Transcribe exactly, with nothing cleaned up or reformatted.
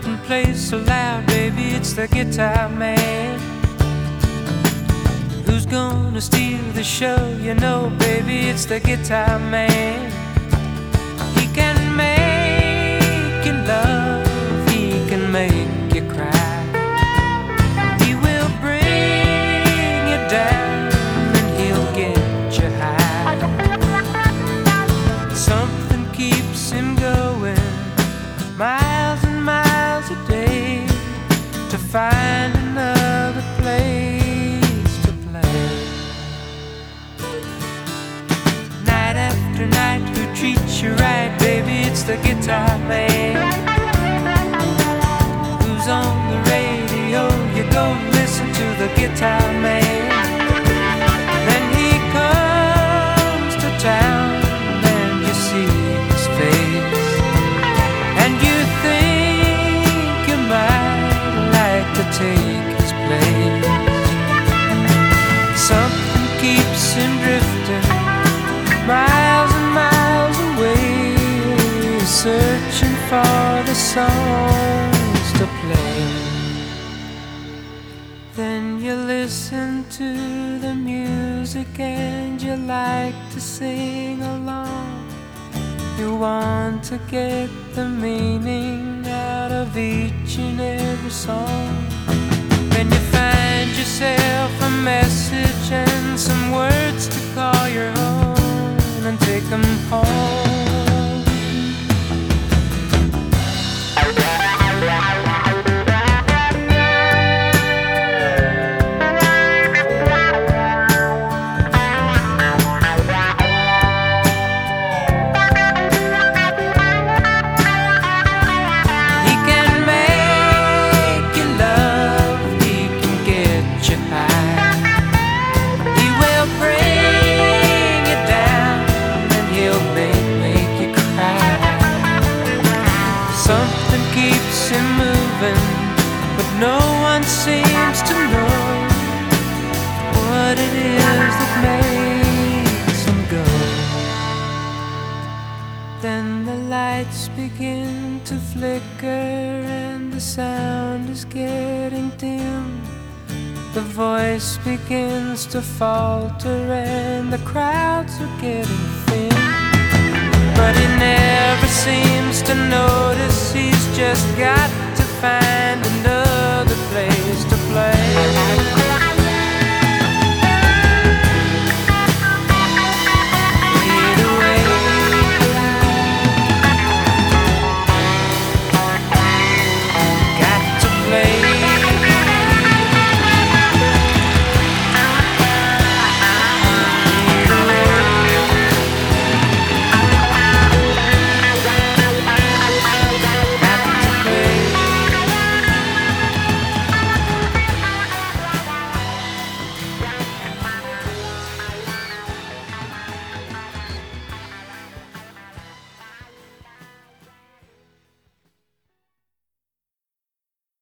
and plays so loud, baby, it's the guitar man. Who's gonna steal the show? You know, baby, it's the guitar man. He can make you love, he can make you cry. He will bring you down and he'll get you high. Something keeps him going miles and miles a day to find another place to play. Night after night, who treats you right, baby, it's the guitar man. Who's on the radio? You go listen to the guitar man. Then he comes to town and you see his face, and you think you might like to take his place. Something keeps him drifting miles and miles away, searching for the songs to play. Then you listen to the music and you like to sing along. You want to get the meaning out of each and every song. Then you find yourself a message and some words to call your own and take them home. Something keeps him moving, but no one seems to know what it is that makes him go. Then the lights begin to flicker and the sound is getting dim. The voice begins to falter and the crowds are getting thin. But he never seems to notice he's just got